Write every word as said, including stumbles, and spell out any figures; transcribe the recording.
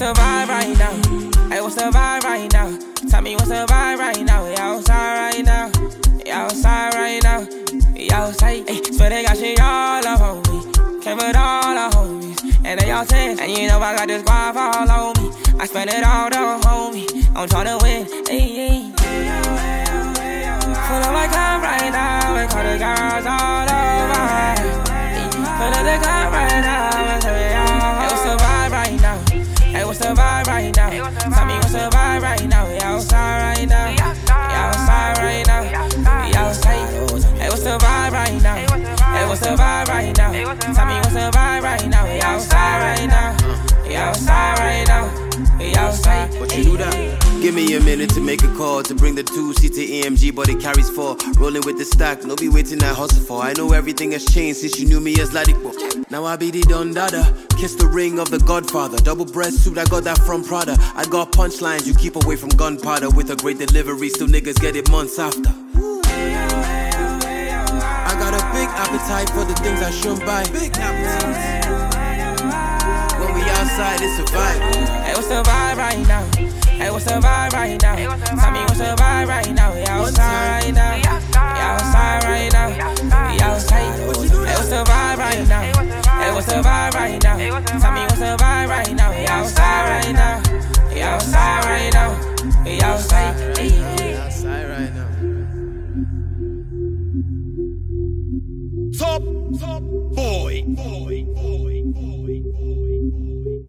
the vibe right now? Hey, what's the vibe right now? Tell me what's the vibe right now? We outside right now. We outside right now. We outside. Hey, swear they got shit all up on me. Came with all the homies, and they all ten. And you know I got this guap all on me. I spend it all on homie. I'm tryna win. Hey, hey. Full of my cup right now, and call the girls all over. Full of the cup right now, and tell me all. Hey, what's the vibe right now? Hey, what's the vibe right now? Tell me what's the vibe right now? We outside right now. We outside right now. We outside. Hey, what's the vibe right now? Hey, what's the vibe right now? Tell me what's the vibe right now? We outside right now. We outside right now. We outside. What you do that? Give me a minute to make a call to bring the two-seater A M G, but it carries four. Rolling with the stack, no be waiting I hustle for. I know everything has changed since you knew me as Ladipo. Now I be the Don Dada, kiss the ring of the Godfather. Double breast suit, I got that from Prada. I got punchlines, you keep away from gunpowder. With a great delivery, still niggas get it months after. I got a big appetite for the things I shouldn't buy. Big appetite. When we outside, it's a vibe. Hey, what's the vibe right now? Hey, what's the vibe right now? Tell me what's the vibe right now? We outside right now. We outside right now. We outside. Hey, what's the vibe right now? Hey, what's the vibe right now? Tell me what's the vibe right now? We outside right now.